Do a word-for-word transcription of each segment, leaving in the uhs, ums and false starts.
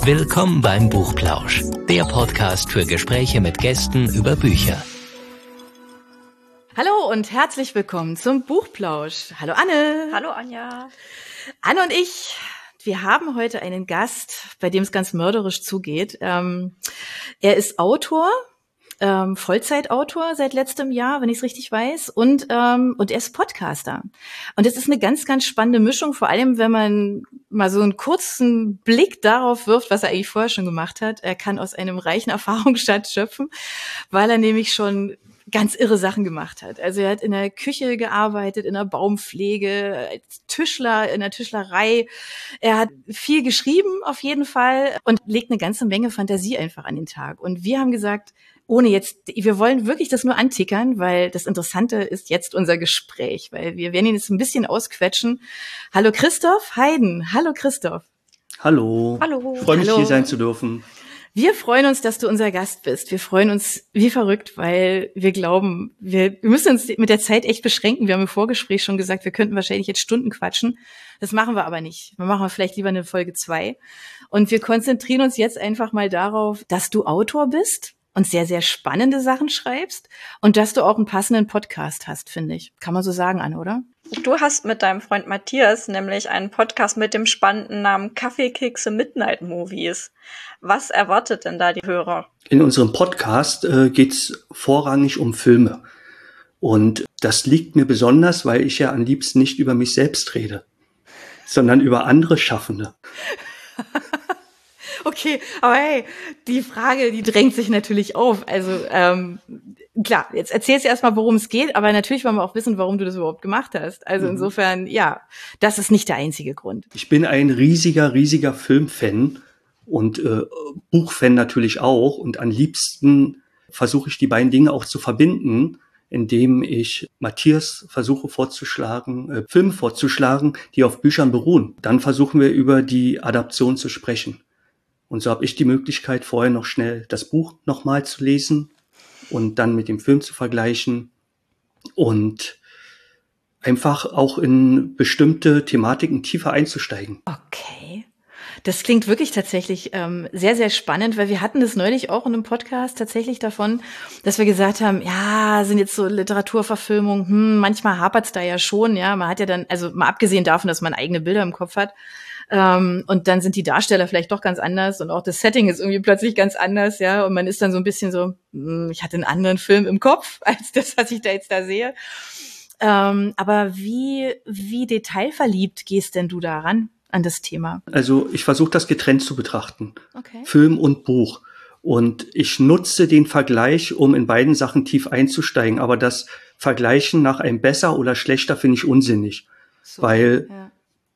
Willkommen beim Buchplausch, der Podcast für Gespräche mit Gästen über Bücher. Hallo und herzlich willkommen zum Buchplausch. Hallo Anne. Hallo Anja. Anne und ich, wir haben heute einen Gast, bei dem es ganz mörderisch zugeht. Ähm, er ist Autor, ähm, Vollzeitautor seit letztem Jahr, wenn ich es richtig weiß, und ähm, und er ist Podcaster. Und das ist eine ganz, ganz spannende Mischung, vor allem wenn man mal so einen kurzen Blick darauf wirft, was er eigentlich vorher schon gemacht hat. Er kann aus einem reichen Erfahrungsschatz schöpfen, weil er nämlich schon ganz irre Sachen gemacht hat. Also er hat in der Küche gearbeitet, in der Baumpflege, als Tischler, in der Tischlerei. Er hat viel geschrieben auf jeden Fall und legt eine ganze Menge Fantasie einfach an den Tag. Und wir haben gesagt, ohne jetzt, wir wollen wirklich das nur antickern, weil das Interessante ist jetzt unser Gespräch, weil wir werden ihn jetzt ein bisschen ausquetschen. Hallo Christoph Heiden. Hallo Christoph. Hallo. Hallo. Ich freue mich, Hallo. hier sein zu dürfen. Wir freuen uns, dass du unser Gast bist. Wir freuen uns wie verrückt, weil wir glauben, wir, wir müssen uns mit der Zeit echt beschränken. Wir haben im Vorgespräch schon gesagt, wir könnten wahrscheinlich jetzt Stunden quatschen. Das machen wir aber nicht. Wir machen vielleicht lieber eine Folge zwei. Und wir konzentrieren uns jetzt einfach mal darauf, dass du Autor bist und sehr, sehr spannende Sachen schreibst und dass du auch einen passenden Podcast hast, finde ich. Kann man so sagen, Anne, oder? Du hast mit deinem Freund Matthias nämlich einen Podcast mit dem spannenden Namen Kaffeekekse Midnight Movies. Was erwartet denn da die Hörer? In unserem Podcast äh, geht es vorrangig um Filme. Und das liegt mir besonders, weil ich ja am liebsten nicht über mich selbst rede, sondern über andere Schaffende. Okay, aber hey, die Frage, die drängt sich natürlich auf. Also ähm, klar, jetzt erzählst du erstmal, worum es geht, aber natürlich wollen wir auch wissen, warum du das überhaupt gemacht hast. Also insofern, ja, das ist nicht der einzige Grund. Ich bin ein riesiger, riesiger Filmfan und äh, Buchfan natürlich auch. Und am liebsten versuche ich die beiden Dinge auch zu verbinden, indem ich Matthias versuche vorzuschlagen, äh, Filme vorzuschlagen, die auf Büchern beruhen. Dann versuchen wir über die Adaption zu sprechen. Und so habe ich die Möglichkeit, vorher noch schnell das Buch nochmal zu lesen und dann mit dem Film zu vergleichen und einfach auch in bestimmte Thematiken tiefer einzusteigen. Okay. Das klingt wirklich tatsächlich ähm, sehr, sehr spannend, weil wir hatten das neulich auch in einem Podcast tatsächlich davon, dass wir gesagt haben, ja, sind jetzt so Literaturverfilmungen, hm, manchmal hapert's da ja schon, ja, man hat ja dann, also mal abgesehen davon, dass man eigene Bilder im Kopf hat, ähm, und dann sind die Darsteller vielleicht doch ganz anders und auch das Setting ist irgendwie plötzlich ganz anders, ja, und man ist dann so ein bisschen so, hm, ich hatte einen anderen Film im Kopf, als das, was ich da jetzt da sehe. Ähm, aber wie, wie detailverliebt gehst denn du daran? An das Thema? Also ich versuche das getrennt zu betrachten, okay. Film und Buch. Und ich nutze den Vergleich, um in beiden Sachen tief einzusteigen. Aber das Vergleichen nach einem besser oder schlechter finde ich unsinnig. So, weil ja.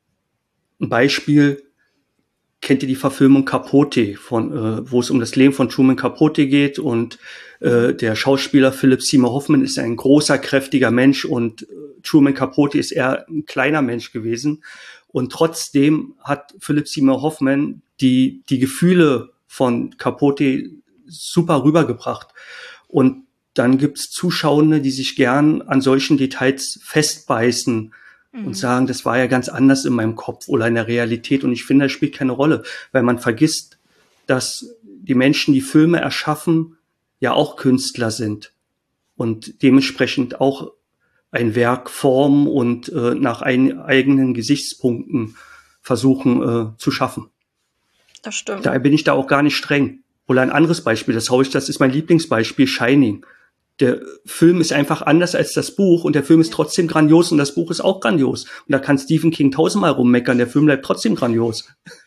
Ein Beispiel, kennt ihr die Verfilmung Capote, von, äh, wo es um das Leben von Truman Capote geht und äh, der Schauspieler Philip Seymour Hoffman ist ein großer, kräftiger Mensch und äh, Truman Capote ist eher ein kleiner Mensch gewesen. Und trotzdem hat Philip Seymour Hoffman die, die Gefühle von Capote super rübergebracht. Und dann gibt's Zuschauende, die sich gern an solchen Details festbeißen mhm. und sagen, das war ja ganz anders in meinem Kopf oder in der Realität. Und ich finde, das spielt keine Rolle, weil man vergisst, dass die Menschen, die Filme erschaffen, ja auch Künstler sind und dementsprechend auch ein Werk formen und äh, nach ein, eigenen Gesichtspunkten versuchen äh, zu schaffen. Das stimmt. Daher bin ich da auch gar nicht streng. Oder ein anderes Beispiel, das hau ich, das ist mein Lieblingsbeispiel, Shining. Der Film ist einfach anders als das Buch und der Film ist trotzdem grandios und das Buch ist auch grandios. Und da kann Stephen King tausendmal rummeckern, der Film bleibt trotzdem grandios.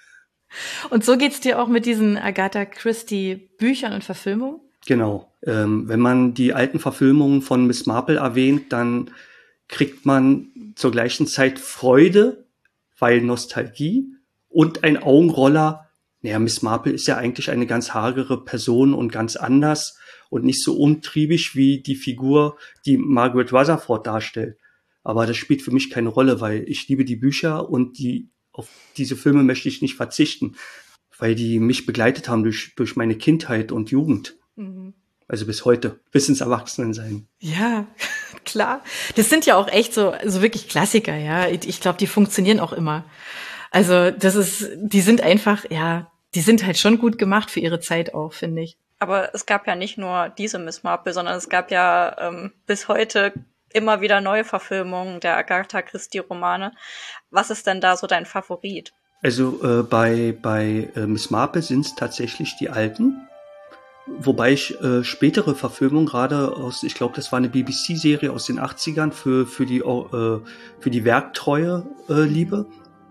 Und so geht's dir auch mit diesen Agatha Christie Büchern und Verfilmungen? Genau. Ähm, wenn man die alten Verfilmungen von Miss Marple erwähnt, dann kriegt man zur gleichen Zeit Freude, weil Nostalgie und ein Augenroller. Naja, Miss Marple ist ja eigentlich eine ganz hagere Person und ganz anders und nicht so umtriebig wie die Figur, die Margaret Rutherford darstellt. Aber das spielt für mich keine Rolle, weil ich liebe die Bücher und die auf diese Filme möchte ich nicht verzichten, weil die mich begleitet haben durch, durch meine Kindheit und Jugend. Mhm. Also bis heute, bis ins Erwachsenensein. Ja, klar. Das sind ja auch echt so, so wirklich Klassiker, ja. Ich glaube, die funktionieren auch immer. Also das ist, die sind einfach, ja, die sind halt schon gut gemacht für ihre Zeit auch, finde ich. Aber es gab ja nicht nur diese Miss Marple, sondern es gab ja ähm, bis heute immer wieder neue Verfilmungen der Agatha Christie-Romane. Was ist denn da so dein Favorit? Also äh, bei, bei äh, Miss Marple sind es tatsächlich die alten. Wobei ich äh, spätere Verfilmungen gerade aus, ich glaube, das war eine B B C-Serie aus den achtzigern für, für, die, äh, für die Werktreue äh, liebe.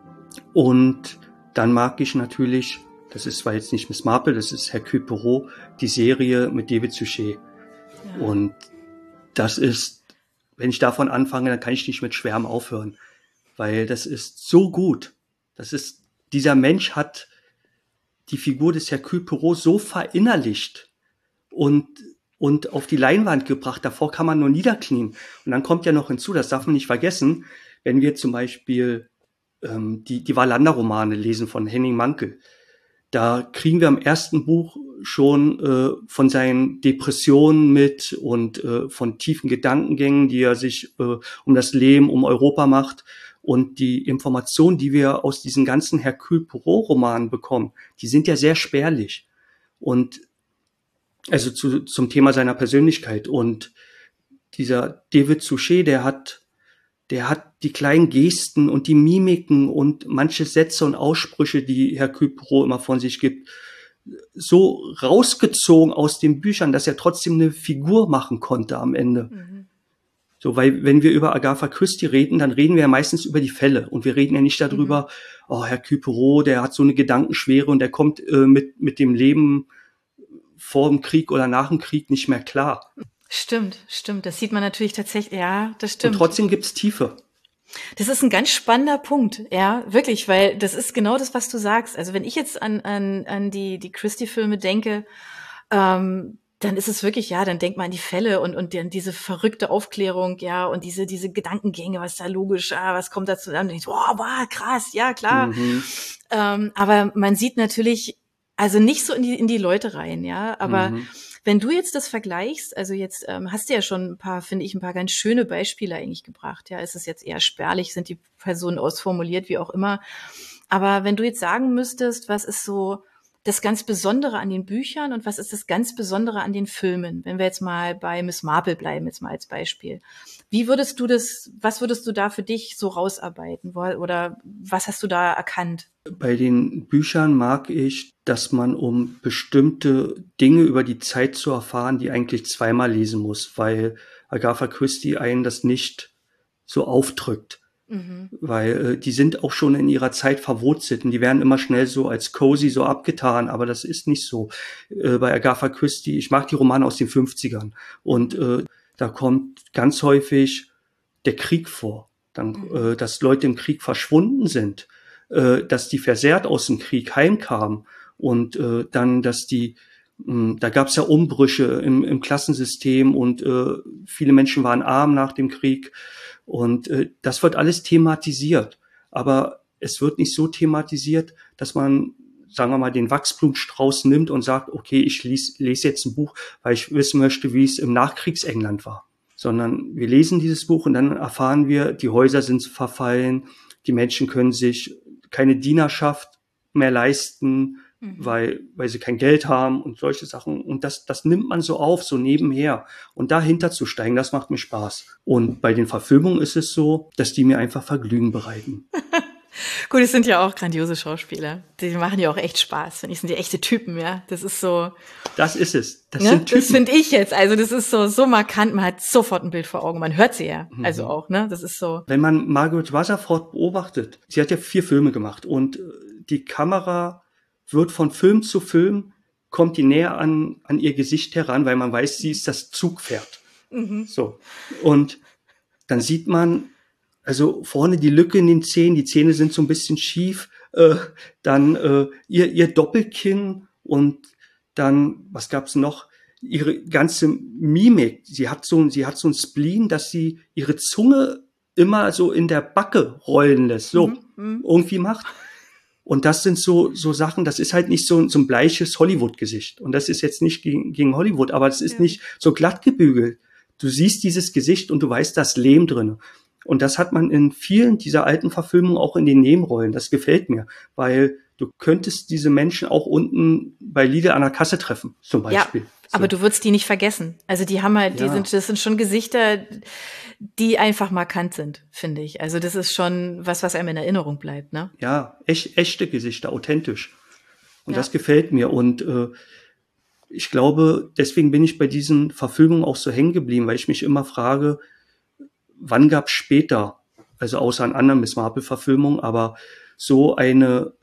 Und dann mag ich natürlich, das ist zwar jetzt nicht Miss Marple, das ist Hercule Poirot, die Serie mit David Suchet. Ja. Und das ist, wenn ich davon anfange, dann kann ich nicht mit Schwärmen aufhören. Weil das ist so gut. Das ist, dieser Mensch hat die Figur des Hercule Poirot so verinnerlicht und, und auf die Leinwand gebracht. Davor kann man nur niederknien. Und dann kommt ja noch hinzu, das darf man nicht vergessen, wenn wir zum Beispiel ähm, die, die Wallander-Romane lesen von Henning Mankell. Da kriegen wir im ersten Buch schon äh, von seinen Depressionen mit und äh, von tiefen Gedankengängen, die er sich äh, um das Leben, um Europa macht. Und die Informationen, die wir aus diesen ganzen Hercule Poirot-Romanen bekommen, die sind ja sehr spärlich. Und also zu, zum Thema seiner Persönlichkeit. Und dieser David Suchet, der hat, der hat die kleinen Gesten und die Mimiken und manche Sätze und Aussprüche, die Hercule Poirot immer von sich gibt, so rausgezogen aus den Büchern, dass er trotzdem eine Figur machen konnte am Ende. Mhm. So, weil wenn wir über Agatha Christie reden, dann reden wir ja meistens über die Fälle und wir reden ja nicht darüber, mhm. oh, Hercule Poirot, der hat so eine Gedankenschwere und der kommt äh, mit mit dem Leben vor dem Krieg oder nach dem Krieg nicht mehr klar. Stimmt, stimmt. Das sieht man natürlich tatsächlich, ja, das stimmt. Und trotzdem gibt's Tiefe. Das ist ein ganz spannender Punkt, ja, wirklich, weil das ist genau das, was du sagst. Also wenn ich jetzt an an an die die Christie-Filme denke, ähm, dann ist es wirklich, ja, dann denkt man an die Fälle und und dann diese verrückte Aufklärung, ja, und diese diese Gedankengänge, was da logisch, ah, was kommt dazu? Dann denke ich, oh, wow, krass, ja, klar. Mhm. Ähm, aber man sieht natürlich, also nicht so in die in die Leute rein, ja, aber mhm. wenn du jetzt das vergleichst, also jetzt ähm, hast du ja schon ein paar, finde ich, ein paar ganz schöne Beispiele eigentlich gebracht, ja, ist es jetzt eher spärlich, sind die Personen ausformuliert, wie auch immer, aber wenn du jetzt sagen müsstest, was ist so das ganz Besondere an den Büchern und was ist das ganz Besondere an den Filmen? Wenn wir jetzt mal bei Miss Marple bleiben, jetzt mal als Beispiel. Wie würdest du das, was würdest du da für dich so rausarbeiten? Oder was hast du da erkannt? Bei den Büchern mag ich, dass man, um bestimmte Dinge über die Zeit zu erfahren, die eigentlich zweimal lesen muss, weil Agatha Christie einen das nicht so aufdrückt. Mhm. Weil äh, die sind auch schon in ihrer Zeit verwurzelt und die werden immer schnell so als cozy so abgetan, aber das ist nicht so. Äh, bei Agatha Christie, ich mag die Romane aus den fünfzigern und äh, da kommt ganz häufig der Krieg vor, dann, mhm. äh, dass Leute im Krieg verschwunden sind, äh, dass die versehrt aus dem Krieg heimkamen und äh, dann, dass die mh, da gab es ja Umbrüche im, im Klassensystem und äh, viele Menschen waren arm nach dem Krieg. Und äh, das wird alles thematisiert, aber es wird nicht so thematisiert, dass man, sagen wir mal, den Wachsblumenstrauß nimmt und sagt, okay, ich lies, lese jetzt ein Buch, weil ich wissen möchte, wie es im Nachkriegsengland war. Sondern wir lesen dieses Buch und dann erfahren wir, die Häuser sind verfallen, die Menschen können sich keine Dienerschaft mehr leisten, mhm. weil weil sie kein Geld haben und solche Sachen. Und das das nimmt man so auf, so nebenher. Und dahinter zu steigen, das macht mir Spaß. Und bei den Verfilmungen ist es so, dass die mir einfach Vergnügen bereiten. Gut, es sind ja auch grandiose Schauspieler. Die machen ja auch echt Spaß. Finde ich, sind die echte Typen, ja. Das ist so. Das ist es. Das ne? sind Typen. Das finde ich jetzt. Also das ist so so markant. Man hat sofort ein Bild vor Augen. Man hört sie ja. Mhm. Also auch, ne. Das ist so. Wenn man Margaret Rutherford beobachtet, sie hat ja vier Filme gemacht und die Kamera wird von Film zu Film, kommt die näher an an ihr Gesicht heran, weil man weiß, sie ist das Zugpferd. Mhm. So. Und dann sieht man, also vorne die Lücke in den Zähnen, die Zähne sind so ein bisschen schief, äh, dann äh, ihr ihr Doppelkinn und dann, was gab's noch? Ihre ganze Mimik. Sie hat so sie hat so ein Spleen, dass sie ihre Zunge immer so in der Backe rollen lässt, so mhm. irgendwie macht. Und das sind so so Sachen, das ist halt nicht so, so ein bleiches Hollywood-Gesicht. Und das ist jetzt nicht gegen, gegen Hollywood, aber es ist ja. nicht so glatt gebügelt. Du siehst dieses Gesicht und du weißt, da ist Lehm drin. Und das hat man in vielen dieser alten Verfilmungen auch in den Nebenrollen. Das gefällt mir, weil Du könntest diese Menschen auch unten bei Lidl an der Kasse treffen, zum Beispiel. Ja, so. Aber du würdest die nicht vergessen. Also die haben halt, die ja. sind, das sind schon Gesichter, die einfach markant sind, finde ich. Also das ist schon was, was einem in Erinnerung bleibt, ne? Ja, echt, echte Gesichter, authentisch. Und ja. das gefällt mir. Und äh, ich glaube, deswegen bin ich bei diesen Verfilmungen auch so hängen geblieben, weil ich mich immer frage, wann gab es später, also außer an anderen Miss Marple-Verfilmungen, aber so eine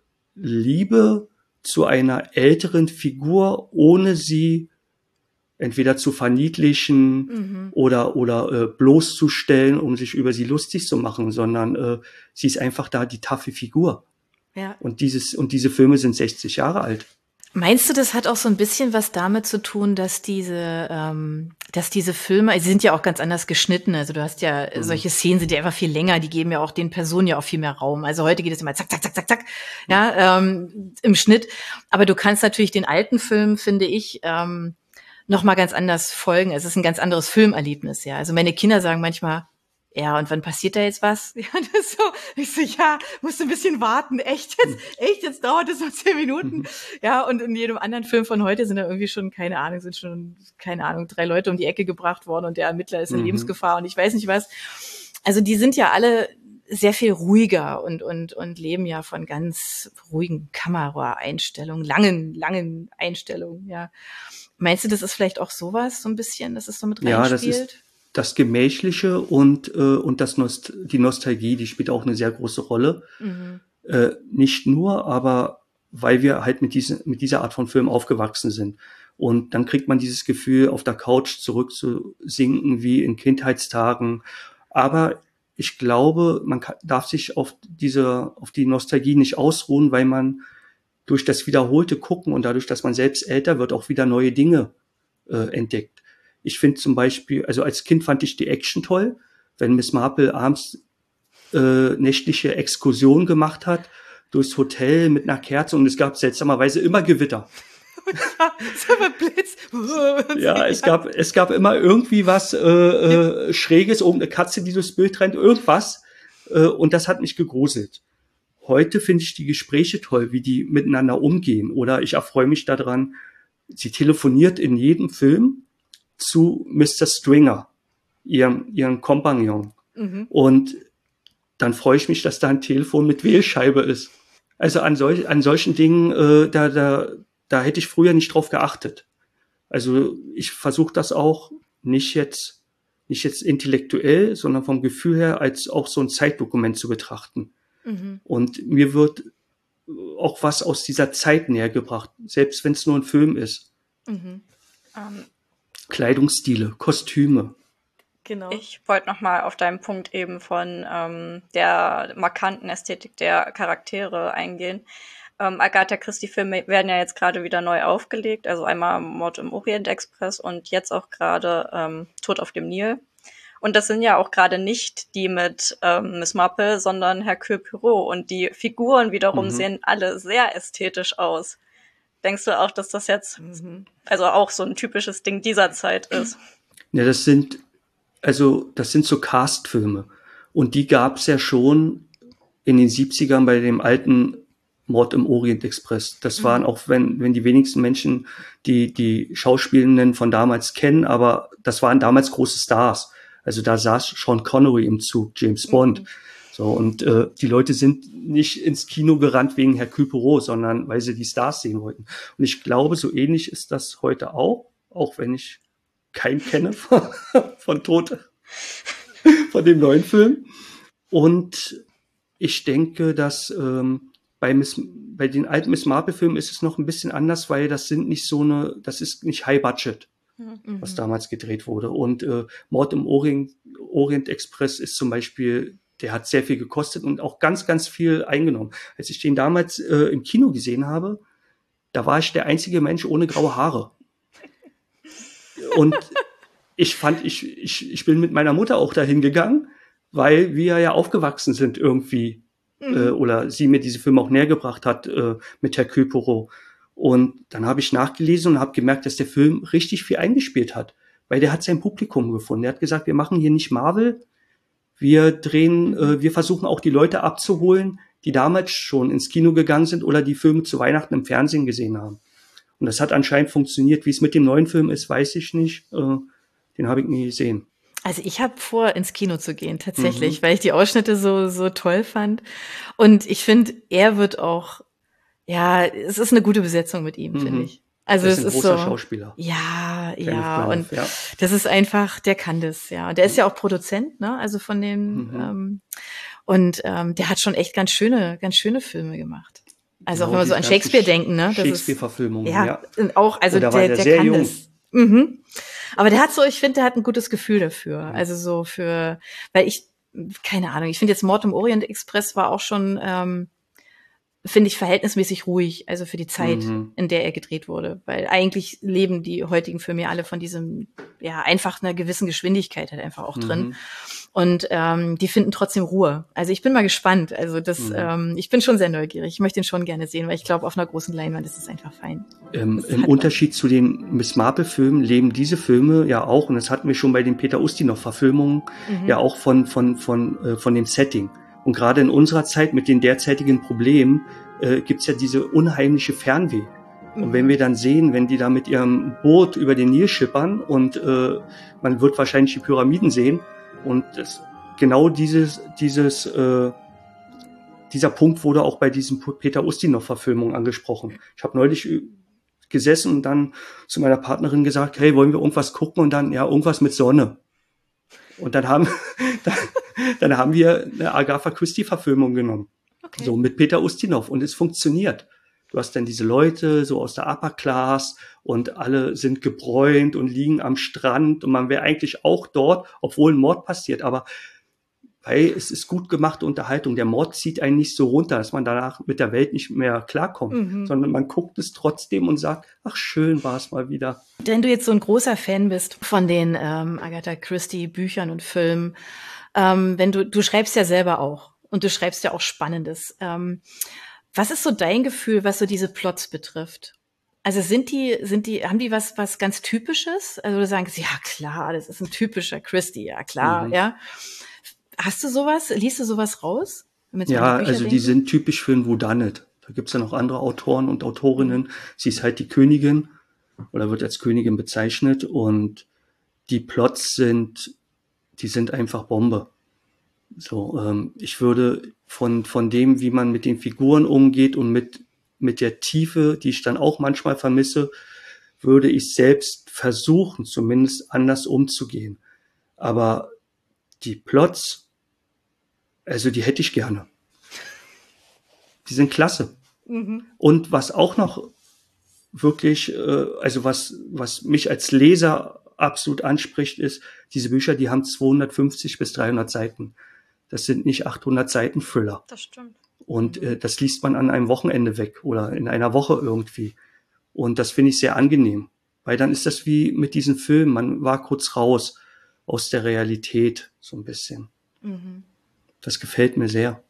Liebe zu einer älteren Figur, ohne sie entweder zu verniedlichen mhm. oder oder äh, bloßzustellen, um sich über sie lustig zu machen, sondern äh, sie ist einfach da die taffe Figur. Ja. Und dieses und diese Filme sind sechzig Jahre alt. Meinst du, das hat auch so ein bisschen was damit zu tun, dass diese, ähm, dass diese Filme, sie sind ja auch ganz anders geschnitten. Also du hast ja, mhm. solche Szenen sind ja einfach viel länger, die geben ja auch den Personen ja auch viel mehr Raum. Also heute geht es immer zack, zack, zack, zack, zack, ja, ähm, im Schnitt. Aber du kannst natürlich den alten Film, finde ich, ähm, noch mal ganz anders folgen. Es ist ein ganz anderes Filmerlebnis, ja. Also meine Kinder sagen manchmal, ja, und wann passiert da jetzt was? Ja, das ist so, ich so, ja, musst du ein bisschen warten. Echt jetzt? Echt? Jetzt dauert es noch zehn Minuten? Ja, und in jedem anderen Film von heute sind da irgendwie schon, keine Ahnung, sind schon, keine Ahnung, drei Leute um die Ecke gebracht worden und der Ermittler ist in mhm. Lebensgefahr und ich weiß nicht was. Also die sind ja alle sehr viel ruhiger und, und, und leben ja von ganz ruhigen Kameraeinstellungen, langen, langen Einstellungen, ja. Meinst du, das ist vielleicht auch sowas, so ein bisschen, dass es so mit reinspielt? Ja, das ist das Gemächliche und äh, und das Nost- die Nostalgie, die spielt auch eine sehr große Rolle. Mhm. Äh, nicht nur, aber weil wir halt mit diesen mit dieser Art von Film aufgewachsen sind. Und dann kriegt man dieses Gefühl, auf der Couch zurückzusinken wie in Kindheitstagen. Aber ich glaube, man kann, darf sich auf diese auf die Nostalgie nicht ausruhen, weil man durch das wiederholte Gucken und dadurch, dass man selbst älter wird, auch wieder neue Dinge äh, entdeckt. Ich finde zum Beispiel, also als Kind fand ich die Action toll, wenn Miss Marple abends äh, nächtliche Exkursionen gemacht hat durchs Hotel mit einer Kerze und es gab seltsamerweise immer Gewitter. So ein Blitz. Ja, es gab es gab immer irgendwie was äh, äh, Schräges, irgendeine Katze, die durchs Bild rennt, irgendwas äh, und das hat mich gegruselt. Heute finde ich die Gespräche toll, wie die miteinander umgehen. Oder ich erfreue mich daran, sie telefoniert in jedem Film zu Mister Stringer, ihrem, ihrem Kompagnon. Mhm. Und dann freue ich mich, dass da ein Telefon mit Wählscheibe ist. Also an, solch, an solchen Dingen, äh, da, da, da hätte ich früher nicht drauf geachtet. Also ich versuche das auch nicht jetzt, nicht jetzt intellektuell, sondern vom Gefühl her als auch so ein Zeitdokument zu betrachten. Mhm. Und mir wird auch was aus dieser Zeit näher gebracht, selbst wenn es nur ein Film ist. Mhm. Um. Kleidungsstile, Kostüme. Genau. Ich wollte noch mal auf deinen Punkt eben von ähm, der markanten Ästhetik der Charaktere eingehen. Ähm, Agatha Christie-Filme werden ja jetzt gerade wieder neu aufgelegt, also einmal Mord im Orient Express und jetzt auch gerade ähm, Tod auf dem Nil. Und das sind ja auch gerade nicht die mit ähm, Miss Marple, sondern Hercule Poirot. Und die Figuren wiederum mhm. sehen alle sehr ästhetisch aus. Denkst du auch, dass das jetzt mhm. also auch so ein typisches Ding dieser Zeit ist? Ja, das sind also das sind so Cast-Filme. Und die gab es ja schon in den siebzigern bei dem alten Mord im Orient Express. Das mhm. waren auch, wenn wenn die wenigsten Menschen die die Schauspielenden von damals kennen, aber das waren damals große Stars. Also da saß Sean Connery im Zug, James Bond. Mhm. So, und äh, die Leute sind nicht ins Kino gerannt wegen Hercule Poirot, sondern weil sie die Stars sehen wollten. Und ich glaube, so ähnlich ist das heute auch, auch wenn ich keinen kenne von, von Tod, von dem neuen Film. Und ich denke, dass ähm, bei, Miss, bei den alten Miss Marple-Filmen ist es noch ein bisschen anders, weil das sind nicht so eine, das ist nicht High Budget, mhm. was damals gedreht wurde. Und äh, Mord im Orient, Orient Express ist zum Beispiel, der hat sehr viel gekostet und auch ganz, ganz viel eingenommen. Als ich den damals äh, im Kino gesehen habe, da war ich der einzige Mensch ohne graue Haare. Und ich fand, ich, ich, ich bin mit meiner Mutter auch dahin gegangen, weil wir ja aufgewachsen sind irgendwie, mhm. äh, oder sie mir diese Filme auch näher gebracht hat äh, mit Hercule Poirot. Und dann habe ich nachgelesen und habe gemerkt, dass der Film richtig viel eingespielt hat, weil der hat sein Publikum gefunden. Der hat gesagt, wir machen hier nicht Marvel, wir drehen, äh, wir versuchen auch die Leute abzuholen, die damals schon ins Kino gegangen sind oder die Filme zu Weihnachten im Fernsehen gesehen haben. Und das hat anscheinend funktioniert. Wie es mit dem neuen Film ist, weiß ich nicht. Äh, den habe ich nie gesehen. Also ich habe vor, ins Kino zu gehen, tatsächlich, mhm. weil ich die Ausschnitte so so toll fand. Und ich finde, er wird auch, ja, es ist eine gute Besetzung mit ihm, mhm. finde ich. Also das es ist ein ist großer so, Schauspieler. Ja, Kenneth ja, Branagh, und ja. das ist einfach, der kann das, ja. Und der ist ja auch Produzent, ne? Also von den Mhm. ähm, und ähm, der hat schon echt ganz schöne, ganz schöne Filme gemacht. Also Genau, auch wenn wir so diese an ganzen Shakespeare denken, ne? Das ist Shakespeare-Verfilmungen, ja, ja. und auch, also Und da der, war der, der sehr kann jung. das. Mhm. Aber der hat so, ich finde, der hat ein gutes Gefühl dafür. Also so für, weil ich, keine Ahnung, ich finde jetzt Mord im Orient Express war auch schon, ähm, finde ich, verhältnismäßig ruhig, also für die Zeit, Mhm. in der er gedreht wurde. Weil eigentlich leben die heutigen Filme ja alle von diesem, ja, einfach einer gewissen Geschwindigkeit halt einfach auch drin. Mhm. Und ähm, die finden trotzdem Ruhe. Also ich bin mal gespannt. Also das, Mhm. ähm, ich bin schon sehr neugierig. Ich möchte ihn schon gerne sehen, weil ich glaube, auf einer großen Leinwand ist es einfach fein. Ähm, Das Im hat Unterschied zu den Miss Marple-Filmen leben diese Filme ja auch, und das hatten wir schon bei den Peter Ustinov-Verfilmungen, Mhm. ja auch von, von, von, äh, von dem Setting. Und gerade in unserer Zeit mit den derzeitigen Problemen äh, gibt's ja diese unheimliche Fernweh. Und Mhm. wenn wir dann sehen, wenn die da mit ihrem Boot über den Nil schippern und äh, man wird wahrscheinlich die Pyramiden sehen und das, genau dieses, dieses, äh, dieser Punkt wurde auch bei diesen Peter Ustinov-Verfilmungen angesprochen. Ich habe neulich gesessen und dann zu meiner Partnerin gesagt, hey, wollen wir irgendwas gucken? Und dann, ja, irgendwas mit Sonne. Und dann haben, dann, dann haben wir eine Agatha Christie-Verfilmung genommen. Okay. So mit Peter Ustinov. Und es funktioniert. Du hast dann diese Leute so aus der Upper Class und alle sind gebräunt und liegen am Strand und man wäre eigentlich auch dort, obwohl ein Mord passiert. Aber weil es ist gut gemachte Unterhaltung. Der Mord zieht einen nicht so runter, dass man danach mit der Welt nicht mehr klarkommt, Mhm. sondern man guckt es trotzdem und sagt, ach, schön war es mal wieder. Wenn du jetzt so ein großer Fan bist von den ähm, Agatha Christie Büchern und Filmen, ähm, wenn du, du schreibst ja selber auch und du schreibst ja auch Spannendes. Ähm, was ist so dein Gefühl, was so diese Plots betrifft? Also sind die, sind die, haben die was, was ganz Typisches? Also du sagst, ja klar, das ist ein typischer Christie, ja klar, Mhm. ja. Hast du sowas? Liest du sowas raus? Wenn wir jetzt mal Ja, an die Bücher also die denken? sind typisch für ein Whodunit. Da gibt's ja noch andere Autoren und Autorinnen. Sie ist halt die Königin oder wird als Königin bezeichnet und die Plots sind, die sind einfach Bombe. So, ähm, ich würde von von dem, wie man mit den Figuren umgeht und mit mit der Tiefe, die ich dann auch manchmal vermisse, würde ich selbst versuchen, zumindest anders umzugehen. Aber die Plots, also die hätte ich gerne. Die sind klasse. Mhm. Und was auch noch wirklich, äh, also was, was mich als Leser absolut anspricht, ist, diese Bücher, die haben zweihundertfünfzig bis dreihundert Seiten. Das sind nicht achthundert Seiten Füller. Das stimmt. Und äh, das liest man an einem Wochenende weg oder in einer Woche irgendwie. Und das finde ich sehr angenehm. Weil dann ist das wie mit diesen Filmen. Man war kurz raus aus der Realität, so ein bisschen. Mhm. Das gefällt mir sehr.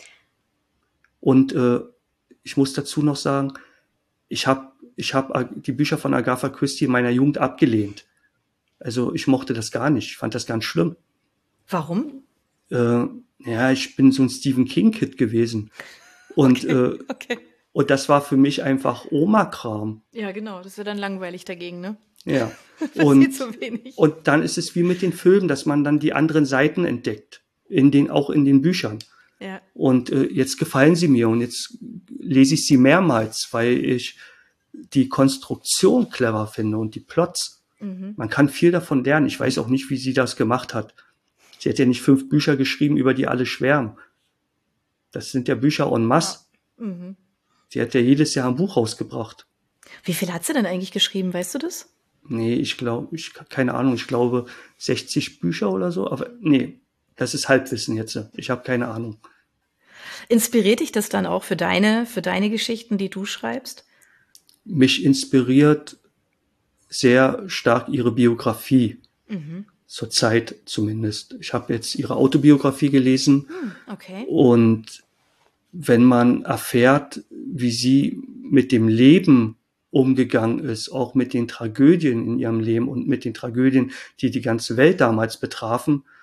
Und äh, ich muss dazu noch sagen, ich habe ich hab die Bücher von Agatha Christie in meiner Jugend abgelehnt. Also ich mochte das gar nicht. Ich fand das ganz schlimm. Warum? Äh, ja, ich bin so ein Stephen King-Kid gewesen. Und, Okay, äh, okay. und das war für mich einfach Oma-Kram. Ja, genau. Das wird dann langweilig dagegen, ne? Ja. Passiert Und, zu wenig. und dann ist es wie mit den Filmen, dass man dann die anderen Seiten entdeckt. In den, auch in den Büchern. Ja. Und äh, jetzt gefallen sie mir und jetzt lese ich sie mehrmals, weil ich die Konstruktion clever finde und die Plots. Mhm. Man kann viel davon lernen. Ich weiß auch nicht, wie sie das gemacht hat. Sie hat ja nicht fünf Bücher geschrieben, über die alle schwärmen. Das sind ja Bücher en masse. Mhm. Sie hat ja jedes Jahr ein Buch rausgebracht. Wie viel hat sie denn eigentlich geschrieben, weißt du das? Nee, ich glaube, ich keine Ahnung, ich glaube sechzig Bücher oder so. Aber nee, das ist Halbwissen jetzt. Ich habe keine Ahnung. Inspiriert dich das dann auch für deine, für deine Geschichten, die du schreibst? Mich inspiriert sehr stark ihre Biografie. Mhm. Zurzeit zumindest. Ich habe jetzt ihre Autobiografie gelesen. Hm, okay. Und wenn man erfährt, wie sie mit dem Leben umgegangen ist, auch mit den Tragödien in ihrem Leben und mit den Tragödien, die die ganze Welt damals betrafen,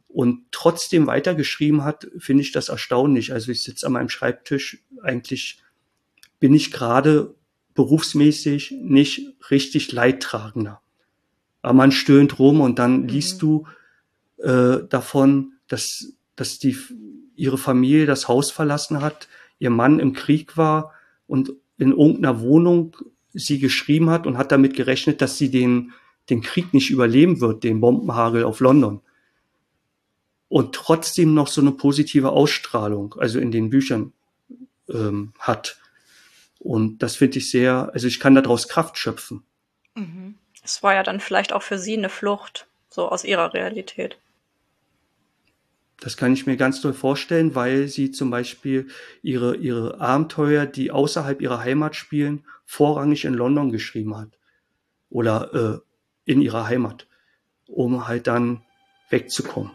und trotzdem weitergeschrieben hat, finde ich das erstaunlich. Also ich sitze an meinem Schreibtisch, eigentlich bin ich gerade berufsmäßig nicht richtig Leidtragender. Aber man stöhnt rum und dann mhm. liest du äh, davon, dass, dass die, ihre Familie das Haus verlassen hat, ihr Mann im Krieg war und in irgendeiner Wohnung sie geschrieben hat und hat damit gerechnet, dass sie den, den Krieg nicht überleben wird, den Bombenhagel auf London. Und trotzdem noch so eine positive Ausstrahlung, also in den Büchern ähm, hat. Und das finde ich sehr, also ich kann daraus Kraft schöpfen. Mhm. Es war ja dann vielleicht auch für sie eine Flucht, so aus ihrer Realität. Das kann ich mir ganz toll vorstellen, weil sie zum Beispiel ihre, ihre Abenteuer, die außerhalb ihrer Heimat spielen, vorrangig in London geschrieben hat. Oder äh, in ihrer Heimat, um halt dann wegzukommen.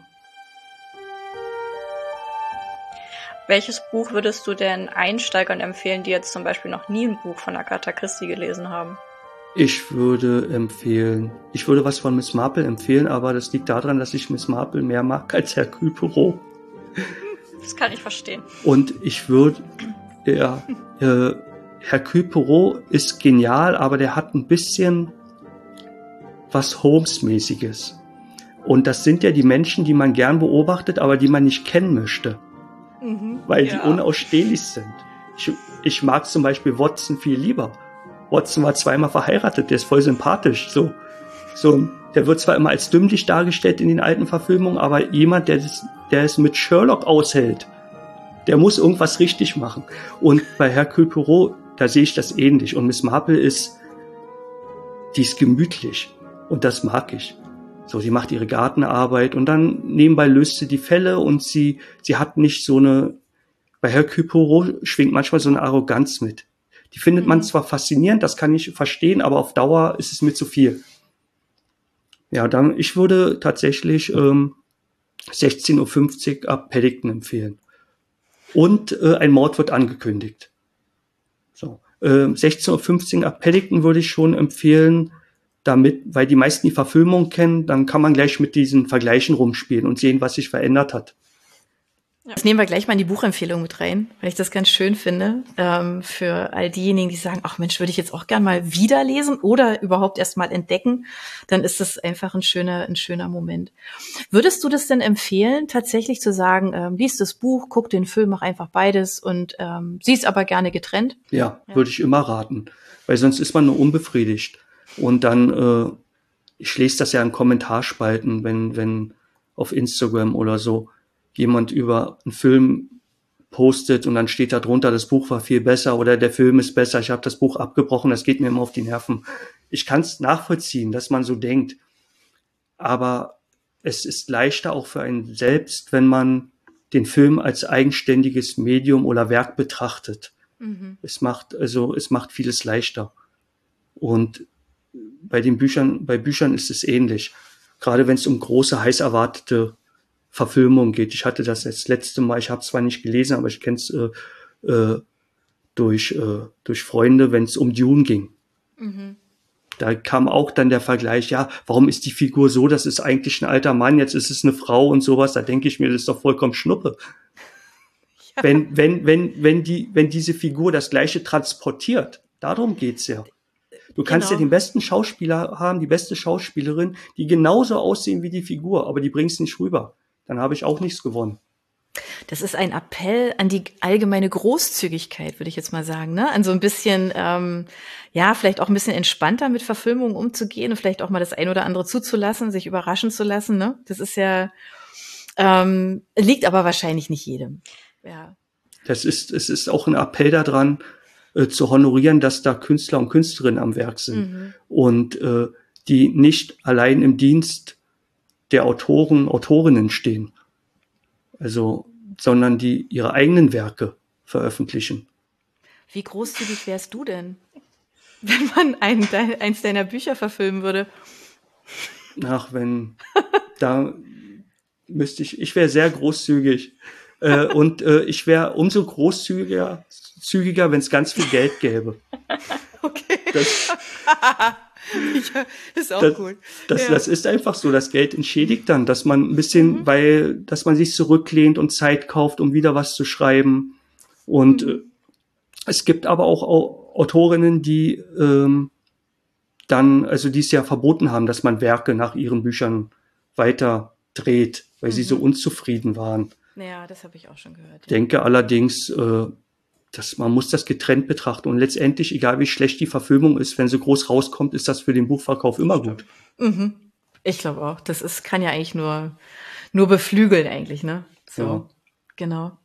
Welches Buch würdest du denn Einsteigern empfehlen, die jetzt zum Beispiel noch nie ein Buch von Agatha Christie gelesen haben? Ich würde empfehlen, ich würde was von Miss Marple empfehlen, aber das liegt daran, dass ich Miss Marple mehr mag als Hercule Poirot. Das kann ich verstehen. Und ich würde, ja, äh, Hercule Poirot ist genial, aber der hat ein bisschen was Holmes-mäßiges. Und das sind ja die Menschen, die man gern beobachtet, aber die man nicht kennen möchte. Mhm, weil ja. die unausstehlich sind. Ich, ich mag zum Beispiel Watson viel lieber. Watson war zweimal verheiratet, der ist voll sympathisch. So, so, der wird zwar immer als dümmlich dargestellt in den alten Verfilmungen, aber jemand, der das, der es mit Sherlock aushält, der muss irgendwas richtig machen. Und bei Hercule Poirot, da sehe ich das ähnlich. Und Miss Marple ist, die ist gemütlich. Und das mag ich. So, sie macht ihre Gartenarbeit und dann nebenbei löst sie die Fälle und sie, sie hat nicht so eine, bei Hercule Poirot schwingt manchmal so eine Arroganz mit. Die findet man zwar faszinierend, das kann ich verstehen, aber auf Dauer ist es mir zu viel. Ja, dann, ich würde tatsächlich ähm, sechzehn Uhr fünfzig ab Paddington empfehlen. Und äh, ein Mord wird angekündigt. So, äh, sechzehn Uhr fünfzehn ab Paddington würde ich schon empfehlen, damit, weil die meisten die Verfilmung kennen, dann kann man gleich mit diesen Vergleichen rumspielen und sehen, was sich verändert hat. Das nehmen wir gleich mal in die Buchempfehlung mit rein, weil ich das ganz schön finde, ähm, für all diejenigen, die sagen, ach Mensch, würde ich jetzt auch gern mal wieder lesen oder überhaupt erst mal entdecken, dann ist das einfach ein schöner, ein schöner Moment. Würdest du das denn empfehlen, tatsächlich zu sagen, ähm, lies das Buch, guck den Film, mach einfach beides und ähm, sieh's aber gerne getrennt? Ja, ja, würde ich immer raten, weil sonst ist man nur unbefriedigt. Und dann, äh, ich lese das ja in Kommentarspalten, wenn, wenn auf Instagram oder so jemand über einen Film postet und dann steht da drunter, das Buch war viel besser oder der Film ist besser, ich habe das Buch abgebrochen, das geht mir immer auf die Nerven. Ich kann es nachvollziehen, dass man so denkt, aber es ist leichter auch für einen selbst, wenn man den Film als eigenständiges Medium oder Werk betrachtet. Mhm. Es macht, also, es macht vieles leichter. Und bei den Büchern, bei Büchern ist es ähnlich. Gerade wenn es um große, heiß erwartete Verfilmungen geht. Ich hatte das das letzte Mal, ich habe es zwar nicht gelesen, aber ich kenne es äh, äh, durch, äh, durch Freunde, wenn es um Dune ging. Mhm. Da kam auch dann der Vergleich, ja, warum ist die Figur so, das ist eigentlich ein alter Mann, jetzt ist es eine Frau und sowas. Da denke ich mir, das ist doch vollkommen Schnuppe. Ja. Wenn, wenn, wenn, wenn die, wenn diese Figur das Gleiche transportiert, darum geht's ja. Du kannst genau. ja den besten Schauspieler haben, die beste Schauspielerin, die genauso aussehen wie die Figur, aber die bringt's nicht rüber. Dann habe ich auch nichts gewonnen. Das ist ein Appell an die allgemeine Großzügigkeit, würde ich jetzt mal sagen, ne? An so ein bisschen, ähm, ja, vielleicht auch ein bisschen entspannter mit Verfilmungen umzugehen und vielleicht auch mal das ein oder andere zuzulassen, sich überraschen zu lassen, ne? Das ist ja, ähm, liegt aber wahrscheinlich nicht jedem. Ja. Das ist, es ist auch ein Appell daran, äh, zu honorieren, dass da Künstler und Künstlerinnen am Werk sind mhm. und äh, die nicht allein im Dienst der Autoren, Autorinnen stehen. Also, sondern die ihre eigenen Werke veröffentlichen. Wie großzügig wärst du denn, wenn man ein, de, eins deiner Bücher verfilmen würde? Ach, wenn, da müsste ich, ich wäre sehr großzügig. äh, und äh, ich wäre umso großzügiger, zügiger, wenn es ganz viel Geld gäbe. Okay. Das, Ja, ist auch das, gut. Das, ja. das ist einfach so. Das Geld entschädigt dann, dass man ein bisschen, Mhm. weil, dass man sich zurücklehnt und Zeit kauft, um wieder was zu schreiben. Und Mhm. es gibt aber auch Autorinnen, die ähm, dann, also die es ja verboten haben, dass man Werke nach ihren Büchern weiter dreht, weil Mhm. sie so unzufrieden waren. Ja, das habe ich auch schon gehört. Ich denke allerdings, äh, dass man muss das getrennt betrachten. Und letztendlich, egal wie schlecht die Verfilmung ist, wenn sie groß rauskommt, ist das für den Buchverkauf immer gut. Mhm. Ich glaube auch. Das ist, kann ja eigentlich nur, nur beflügeln eigentlich, ne? So, Ja. genau.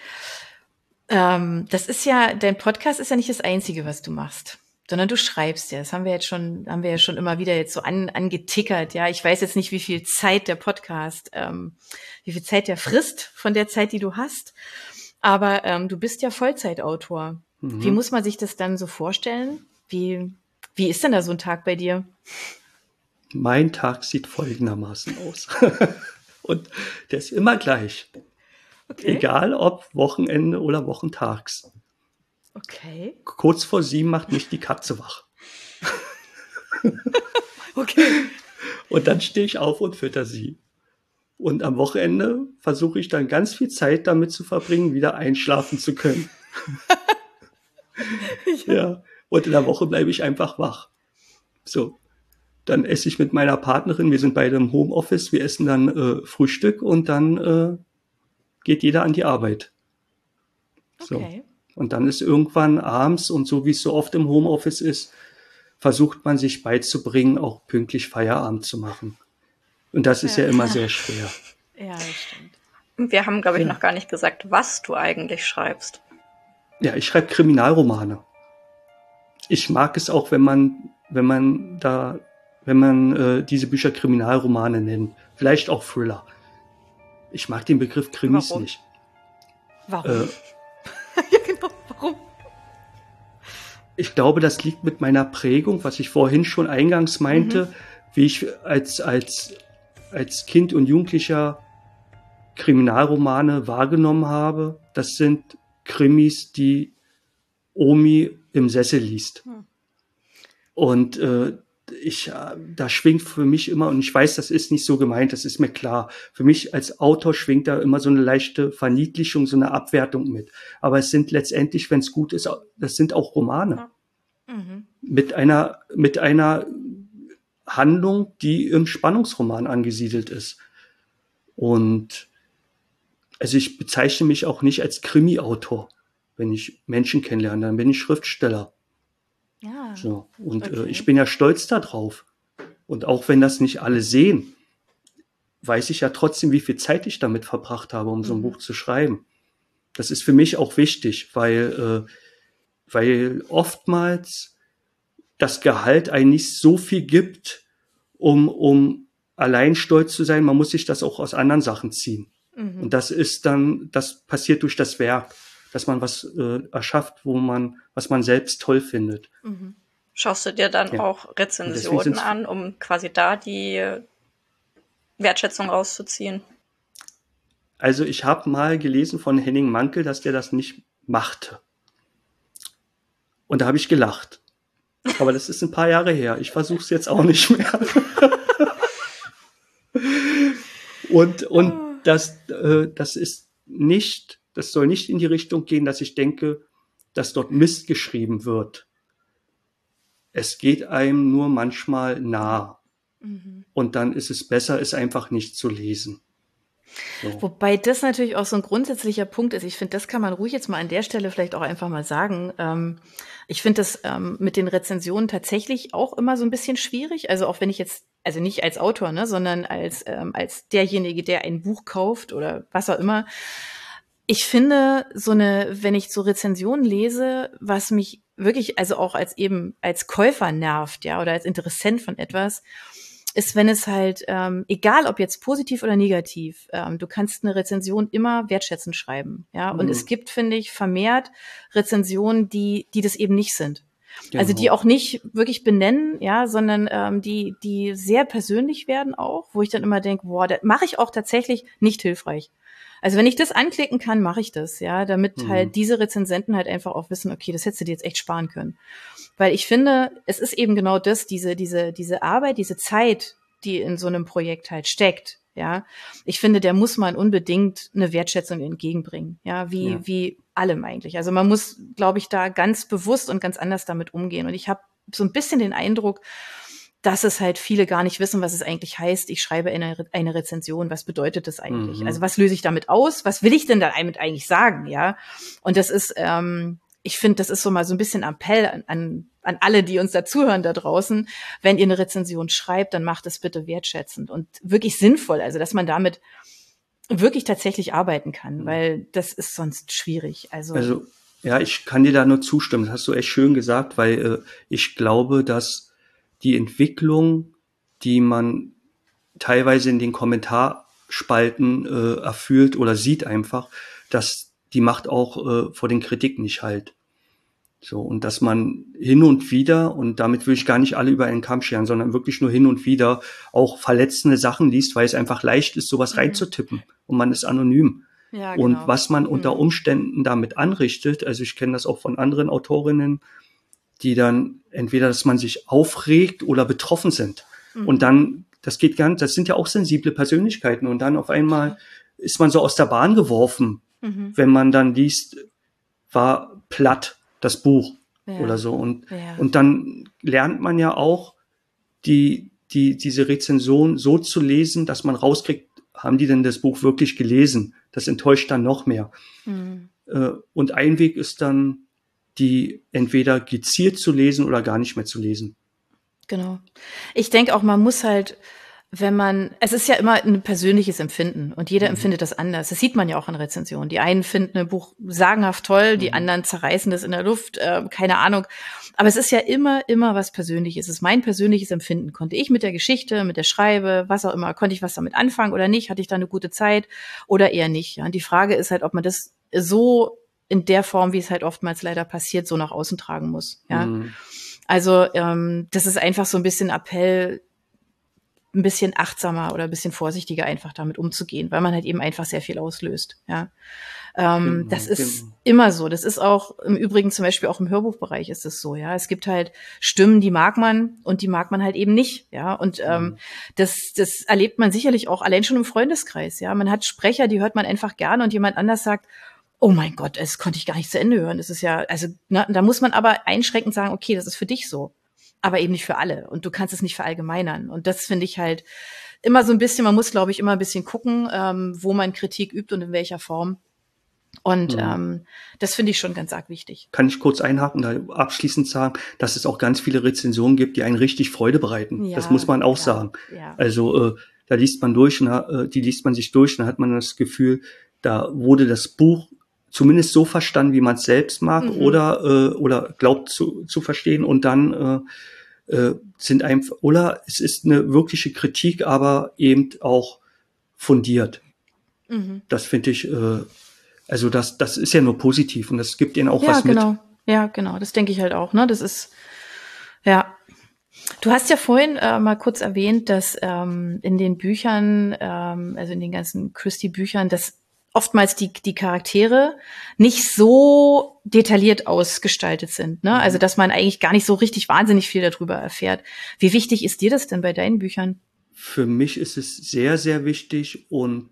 Ähm, das ist ja, dein Podcast ist ja nicht das Einzige, was du machst, sondern du schreibst ja. Das haben wir jetzt schon, haben wir ja schon immer wieder jetzt so an, angetickert. Ja, ich weiß jetzt nicht, wie viel Zeit der Podcast, ähm, wie viel Zeit der frisst von der Zeit, die du hast. Aber ähm, du bist ja Vollzeitautor. Mhm. Wie muss man sich das dann so vorstellen? Wie, wie ist denn da so ein Tag bei dir? Mein Tag sieht folgendermaßen aus. Und der ist immer gleich. Okay. Egal ob Wochenende oder wochentags. Okay. Kurz vor sieben macht mich die Katze wach. Okay. Und dann stehe ich auf und fütter sie. Und am Wochenende versuche ich dann ganz viel Zeit damit zu verbringen, wieder einschlafen zu können. ja. ja. Und in der Woche bleibe ich einfach wach. So. Dann esse ich mit meiner Partnerin, wir sind beide im Homeoffice, wir essen dann äh, Frühstück und dann äh, geht jeder an die Arbeit. So. Okay. Und dann ist irgendwann abends, und so wie es so oft im Homeoffice ist, versucht man sich beizubringen, auch pünktlich Feierabend zu machen. Und das ist ja, ja immer sehr schwer. Ja, das stimmt. Wir haben, glaube ich, Ja. noch gar nicht gesagt, was du eigentlich schreibst. Ja, ich schreibe Kriminalromane. Ich mag es auch, wenn man, wenn man da, wenn man äh, diese Bücher Kriminalromane nennt. Vielleicht auch Thriller. Ich mag den Begriff Krimis Warum? nicht. Warum? Äh, ja, genau, warum? Ich glaube, das liegt mit meiner Prägung, was ich vorhin schon eingangs meinte, mhm. wie ich als, als, als Kind und Jugendlicher Kriminalromane wahrgenommen habe. Das sind Krimis, die Omi im Sessel liest. Hm. Und äh, ich, da schwingt für mich immer, und ich weiß, das ist nicht so gemeint, das ist mir klar. Für mich als Autor schwingt da immer so eine leichte Verniedlichung, so eine Abwertung mit. Aber es sind letztendlich, wenn es gut ist, das sind auch Romane. Ja. Mhm. Mit einer, mit einer Handlung, die im Spannungsroman angesiedelt ist. Und also ich bezeichne mich auch nicht als Krimi-Autor, wenn ich Menschen kennenlerne, dann bin ich Schriftsteller. Ja. So. Und okay. äh, ich bin ja stolz darauf. Und auch wenn das nicht alle sehen, weiß ich ja trotzdem, wie viel Zeit ich damit verbracht habe, um so ein mhm. Buch zu schreiben. Das ist für mich auch wichtig, weil, äh, weil oftmals das Gehalt einen nicht so viel gibt, um, um allein stolz zu sein. Man muss sich das auch aus anderen Sachen ziehen. Mhm. Und das ist dann, das passiert durch das Werk, dass man was äh, erschafft, wo man, was man selbst toll findet. Mhm. Schaust du dir dann ja. auch Rezensionen an, um quasi da die Wertschätzung rauszuziehen? Also ich habe mal gelesen von Henning Mankell, dass der das nicht machte. Und da habe ich gelacht. Aber das ist ein paar Jahre her. Ich versuche es jetzt auch nicht mehr. und und das, äh, das ist nicht, das soll nicht in die Richtung gehen, dass ich denke, dass dort Mist geschrieben wird. Es geht einem nur manchmal nah. Mhm. Und dann ist es besser, es einfach nicht zu lesen. So. Wobei das natürlich auch so ein grundsätzlicher Punkt ist. Ich finde, das kann man ruhig jetzt mal an der Stelle vielleicht auch einfach mal sagen. Ähm, ich finde das ähm, mit den Rezensionen tatsächlich auch immer so ein bisschen schwierig. Also auch wenn ich jetzt, also nicht als Autor, ne, sondern als, ähm, als derjenige, der ein Buch kauft oder was auch immer. Ich finde so eine, wenn ich so Rezensionen lese, was mich wirklich, also auch als eben als Käufer nervt, ja, oder als Interessent von etwas, ist, wenn es halt, ähm, egal ob jetzt positiv oder negativ, ähm, du kannst eine Rezension immer wertschätzend schreiben, ja. Mhm. Und es gibt, finde ich, vermehrt Rezensionen, die, die das eben nicht sind. Genau. Also die auch nicht wirklich benennen, ja, sondern ähm, die, die sehr persönlich werden auch, wo ich dann immer denke, boah, das mache ich auch tatsächlich nicht hilfreich. Also wenn ich das anklicken kann, mache ich das, ja, damit Mhm. halt diese Rezensenten halt einfach auch wissen, okay, das hättest du dir jetzt echt sparen können. Weil ich finde, es ist eben genau das, diese, diese, diese Arbeit, diese Zeit, die in so einem Projekt halt steckt, ja. Ich finde, der muss man unbedingt eine Wertschätzung entgegenbringen, ja, wie, Ja. wie allem eigentlich. Also man muss, glaube ich, da ganz bewusst und ganz anders damit umgehen. Und ich habe so ein bisschen den Eindruck, dass es halt viele gar nicht wissen, was es eigentlich heißt. Ich schreibe eine, Re- eine Rezension. Was bedeutet das eigentlich? Mhm. Also was löse ich damit aus? Was will ich denn damit eigentlich sagen? Ja. Und das ist, ähm, ich finde, das ist so mal so ein bisschen Appell an, an, an alle, die uns dazuhören da draußen. Wenn ihr eine Rezension schreibt, dann macht es bitte wertschätzend und wirklich sinnvoll. Also, dass man damit wirklich tatsächlich arbeiten kann, Mhm. weil das ist sonst schwierig. Also, Also, ja, ich kann dir da nur zustimmen. Das hast du echt schön gesagt, weil äh, ich glaube, dass die Entwicklung, die man teilweise in den Kommentarspalten äh, erfüllt oder sieht einfach, dass die macht auch äh, vor den Kritiken nicht halt. So, und dass man hin und wieder, und damit will ich gar nicht alle über einen Kamm scheren, sondern wirklich nur hin und wieder auch verletzende Sachen liest, weil es einfach leicht ist, sowas Mhm. reinzutippen und man ist anonym. ja, Und genau. was man unter Mhm. Umständen damit anrichtet, also ich kenne das auch von anderen Autorinnen, die dann entweder, dass man sich aufregt oder betroffen sind. Mhm. Und dann, das geht ganz, das sind ja auch sensible Persönlichkeiten. Und dann auf einmal ist man so aus der Bahn geworfen, Mhm. wenn man dann liest, war platt, das Buch Ja. oder so. Und, Ja. und dann lernt man ja auch, die, die, diese Rezension so zu lesen, dass man rauskriegt, haben die denn das Buch wirklich gelesen? Das enttäuscht dann noch mehr. Mhm. Äh, Und ein Weg ist dann, die entweder gezielt zu lesen oder gar nicht mehr zu lesen. Genau. Ich denke auch, man muss halt, wenn man, es ist ja immer ein persönliches Empfinden und jeder Mhm. empfindet das anders. Das sieht man ja auch in Rezensionen. Die einen finden ein Buch sagenhaft toll, die Mhm. anderen zerreißen das in der Luft, äh, keine Ahnung. Aber es ist ja immer, immer was Persönliches. Es ist mein persönliches Empfinden. Konnte ich mit der Geschichte, mit der Schreibe, was auch immer, konnte ich was damit anfangen oder nicht? Hatte ich da eine gute Zeit oder eher nicht? Ja? Und die Frage ist halt, ob man das so in der Form, wie es halt oftmals leider passiert, so nach außen tragen muss. Ja. Mhm. Also ähm, das ist einfach so ein bisschen Appell, ein bisschen achtsamer oder ein bisschen vorsichtiger einfach damit umzugehen, weil man halt eben einfach sehr viel auslöst. Ja, ähm, Genau, das ist genau. immer so. Das ist auch im Übrigen zum Beispiel auch im Hörbuchbereich ist es so. Ja, es gibt halt Stimmen, die mag man und die mag man halt eben nicht. Ja, und ähm, Mhm. das das erlebt man sicherlich auch allein schon im Freundeskreis. Ja, man hat Sprecher, die hört man einfach gerne und jemand anders sagt, oh mein Gott, das konnte ich gar nicht zu Ende hören. Das ist ja, also, ne, da muss man aber einschränkend sagen, okay, das ist für dich so, aber eben nicht für alle. Und du kannst es nicht verallgemeinern. Und das finde ich halt immer so ein bisschen, man muss, glaube ich, immer ein bisschen gucken, ähm, wo man Kritik übt und in welcher Form. Und Mhm. ähm, das finde ich schon ganz arg wichtig. Kann ich kurz einhaken, da abschließend sagen, dass es auch ganz viele Rezensionen gibt, die einen richtig Freude bereiten. Ja, das muss man auch ja, sagen. ja. Also äh, da liest man durch, und, äh, die liest man sich durch, und dann hat man das Gefühl, da wurde das Buch zumindest so verstanden, wie man es selbst mag, Mhm. oder äh, oder glaubt zu, zu verstehen, und dann äh, äh, sind einfach, oder es ist eine wirkliche Kritik, aber eben auch fundiert. Mhm. Das finde ich, äh, also das das ist ja nur positiv, und das gibt ihnen auch Ja, was mit. genau. Ja, genau. Das denke ich halt auch. Ne, das ist ja. Du hast ja vorhin äh, mal kurz erwähnt, dass ähm, in den Büchern, ähm, also in den ganzen Christie-Büchern, dass oftmals die die Charaktere nicht so detailliert ausgestaltet sind. Ne? Also dass man eigentlich gar nicht so richtig wahnsinnig viel darüber erfährt. Wie wichtig ist dir das denn bei deinen Büchern? Für mich ist es sehr, sehr wichtig, und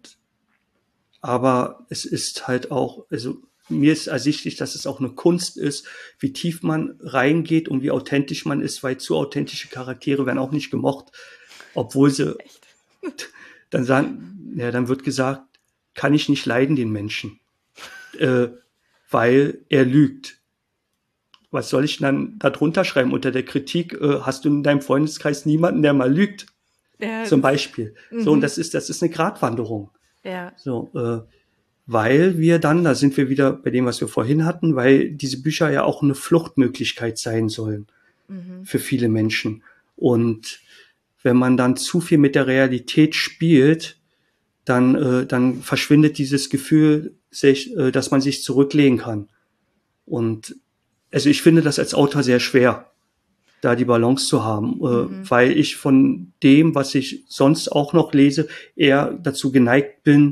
aber es ist halt auch, also mir ist ersichtlich, dass es auch eine Kunst ist, wie tief man reingeht und wie authentisch man ist, weil zu authentische Charaktere werden auch nicht gemocht, obwohl sie dann sagen, ja, dann wird gesagt, kann ich nicht leiden, den Menschen, äh, weil er lügt. Was soll ich dann da drunter schreiben unter der Kritik? Äh, hast du in deinem Freundeskreis niemanden, der mal lügt? Ja, Zum Beispiel. So, Mhm. und das ist, das ist eine Gratwanderung. ja. So, äh, weil wir dann, da sind wir wieder bei dem, was wir vorhin hatten, weil diese Bücher ja auch eine Fluchtmöglichkeit sein sollen Mhm. für viele Menschen. Und wenn man dann zu viel mit der Realität spielt, dann, äh, dann verschwindet dieses Gefühl, sich, äh, dass man sich zurücklehnen kann. Und also ich finde das als Autor sehr schwer, da die Balance zu haben, äh, Mhm. weil ich von dem, was ich sonst auch noch lese, eher dazu geneigt bin,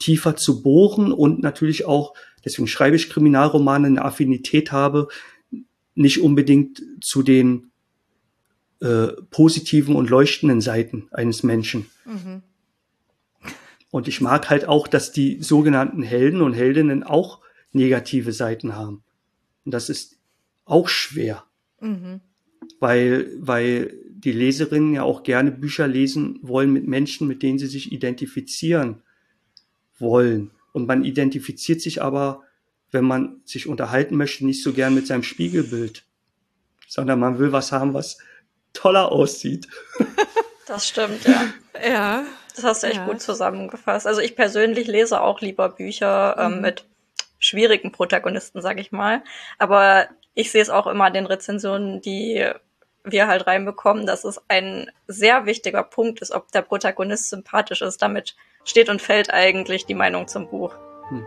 tiefer zu bohren und natürlich auch, deswegen schreibe ich Kriminalromane, eine Affinität habe, nicht unbedingt zu den äh, positiven und leuchtenden Seiten eines Menschen. Mhm. Und ich mag halt auch, dass die sogenannten Helden und Heldinnen auch negative Seiten haben. Und das ist auch schwer. Mhm. Weil, weil die Leserinnen ja auch gerne Bücher lesen wollen mit Menschen, mit denen sie sich identifizieren wollen. Und man identifiziert sich aber, wenn man sich unterhalten möchte, nicht so gern mit seinem Spiegelbild, sondern man will was haben, was toller aussieht. Das stimmt, ja. Ja. Das hast du echt ja. gut zusammengefasst. Also ich persönlich lese auch lieber Bücher ähm, mhm. mit schwierigen Protagonisten, sag ich mal. Aber ich sehe es auch immer in den Rezensionen, die wir halt reinbekommen, dass es ein sehr wichtiger Punkt ist, ob der Protagonist sympathisch ist. Damit steht und fällt eigentlich die Meinung zum Buch. Hm.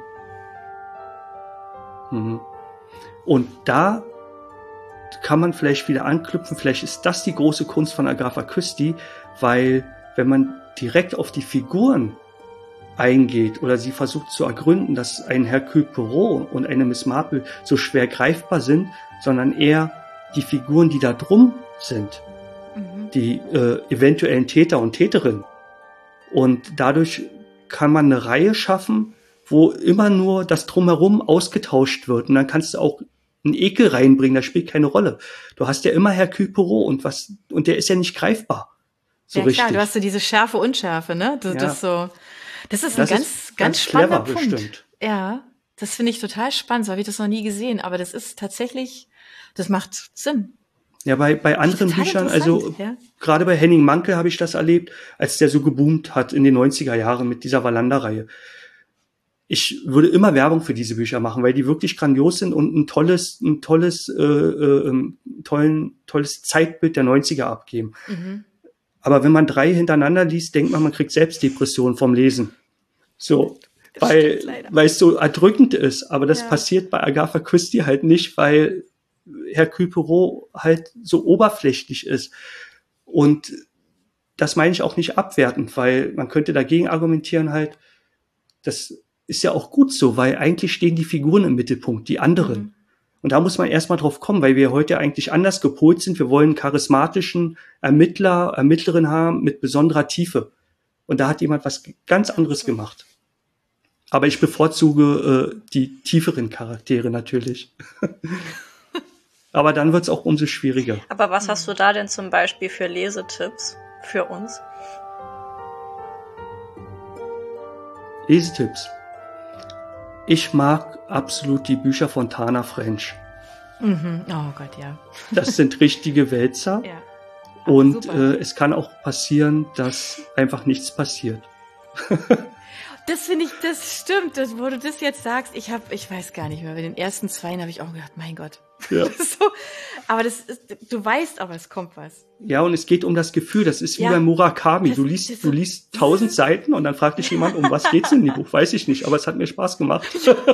Mhm. Und da kann man vielleicht wieder anknüpfen, vielleicht ist das die große Kunst von Agatha Christie, weil wenn man direkt auf die Figuren eingeht oder sie versucht zu ergründen, dass ein Hercule Poirot und eine Miss Marple so schwer greifbar sind, sondern eher die Figuren, die da drum sind, mhm. die äh, eventuellen Täter und Täterinnen. Und dadurch kann man eine Reihe schaffen, wo immer nur das Drumherum ausgetauscht wird. Und dann kannst du auch einen Ekel reinbringen, das spielt keine Rolle. Du hast ja immer Hercule Poirot und was, und der ist ja nicht greifbar. So ja, richtig. Klar, du hast so diese Schärfe, Unschärfe, ne? Das, ja. das so, das ist das ein ganz, ist ganz, ganz spannender clever, Punkt. Bestimmt. Ja, das finde ich total spannend, so habe ich das noch nie gesehen, aber das ist tatsächlich, das macht Sinn. Ja, bei, bei anderen Büchern, also ja. gerade bei Henning Mankell habe ich das erlebt, als der so geboomt hat in den neunziger Jahren mit dieser Wallander-Reihe. Ich würde immer Werbung für diese Bücher machen, weil die wirklich grandios sind und ein tolles, ein tolles, äh, äh, tollen, tolles Zeitbild der neunziger abgeben. Mhm. Aber wenn man drei hintereinander liest, denkt man, man kriegt Selbstdepression vom Lesen. So, das weil, weil es so erdrückend ist. Aber das ja. passiert bei Agatha Christie halt nicht, weil Hercule Poirot halt so oberflächlich ist. Und das meine ich auch nicht abwertend, weil man könnte dagegen argumentieren halt, das ist ja auch gut so, weil eigentlich stehen die Figuren im Mittelpunkt, die anderen. Mhm. Und da muss man erstmal drauf kommen, weil wir heute eigentlich anders gepolt sind. Wir wollen einen charismatischen Ermittler, Ermittlerin haben mit besonderer Tiefe. Und da hat jemand was ganz anderes gemacht. Aber ich bevorzuge äh, die tieferen Charaktere natürlich. Aber dann wird's auch umso schwieriger. Aber was hast du da denn zum Beispiel für Lesetipps für uns? Lesetipps. Ich mag absolut die Bücher von Tana French. Mhm. Oh Gott, ja. Das sind richtige Wälzer. Ja. Ach, und äh, es kann auch passieren, dass einfach nichts passiert. Das finde ich, das stimmt, das, wo du das jetzt sagst. Ich habe, ich weiß gar nicht mehr, bei den ersten zweien habe ich auch gedacht, mein Gott. Ja. So, aber das ist, du weißt aber, es kommt was. Ja, und es geht um das Gefühl, das ist wie ja. bei Murakami. Das, du liest, das, du liest tausend Seiten und dann fragt dich jemand, um was geht's in dem Buch? Weiß ich nicht, aber es hat mir Spaß gemacht.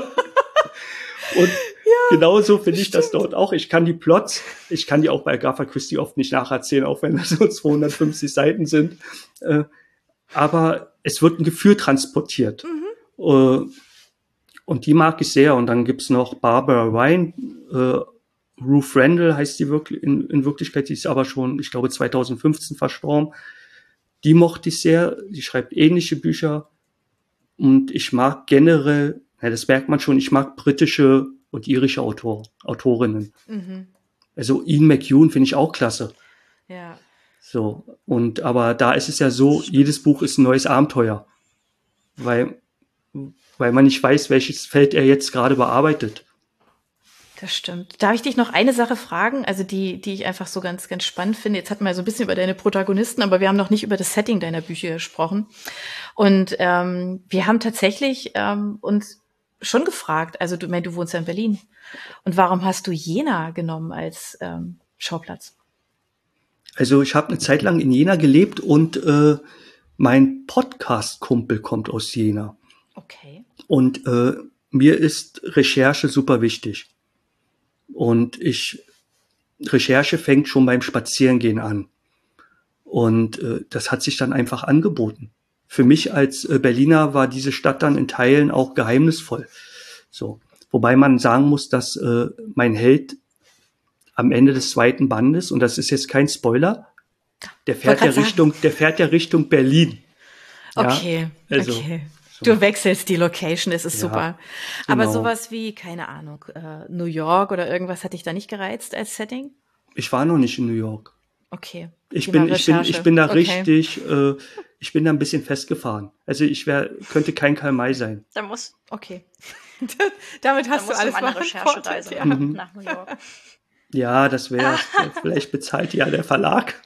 Und ja, genauso finde ich das dort auch. Ich kann die Plots, ich kann die auch bei Agatha Christie oft nicht nacherzählen, auch wenn das so zweihundertfünfzig Seiten sind. Äh, aber es wird ein Gefühl transportiert. Mhm. Äh, und die mag ich sehr. Und dann gibt's noch Barbara Ryan, äh, Ruth Randall heißt die wirklich in, in Wirklichkeit, die ist aber schon, ich glaube, zweitausendfünfzehn verstorben. Die mochte ich sehr, die schreibt ähnliche Bücher. Und ich mag generell, ja, das merkt man schon, ich mag britische und irische Autor, Autorinnen. Mhm. Also Ian McEwan finde ich auch klasse. Ja. So, und aber da ist es ja so, jedes Buch ist ein neues Abenteuer. Weil, weil man nicht weiß, welches Feld er jetzt gerade bearbeitet. Das stimmt. Darf ich dich noch eine Sache fragen, also die, die ich einfach so ganz, ganz spannend finde? Jetzt hatten wir so ein bisschen über deine Protagonisten, aber wir haben noch nicht über das Setting deiner Bücher gesprochen. Und ähm, wir haben tatsächlich ähm, uns schon gefragt, also du, du wohnst ja in Berlin. Und warum hast du Jena genommen als ähm, Schauplatz? Also ich habe eine Zeit lang in Jena gelebt und äh, mein Podcast-Kumpel kommt aus Jena. Okay. Und äh, mir ist Recherche super wichtig. Und ich, Recherche fängt schon beim Spazierengehen an. Und äh, das hat sich dann einfach angeboten für mich als äh, Berliner war diese Stadt dann in Teilen auch geheimnisvoll. So, wobei man sagen muss, dass äh, mein Held am Ende des zweiten Bandes, und das ist jetzt kein Spoiler, der fährt ja Richtung, der fährt ja Richtung Berlin. Okay, ja, also, okay. Du wechselst die Location, es ist ja, super. Aber genau. Sowas wie, keine Ahnung, äh, New York oder irgendwas hat dich da nicht gereizt als Setting? Ich war noch nicht in New York. Okay. Ich bin, ich bin, ich bin da okay. richtig, äh, ich bin da ein bisschen festgefahren. Also ich wär, könnte kein Karl May sein. Da muss, okay. Damit hast du alles mal eine Recherchereise ja. mhm. nach New York. Ja, das wäre, vielleicht bezahlt ja der Verlag.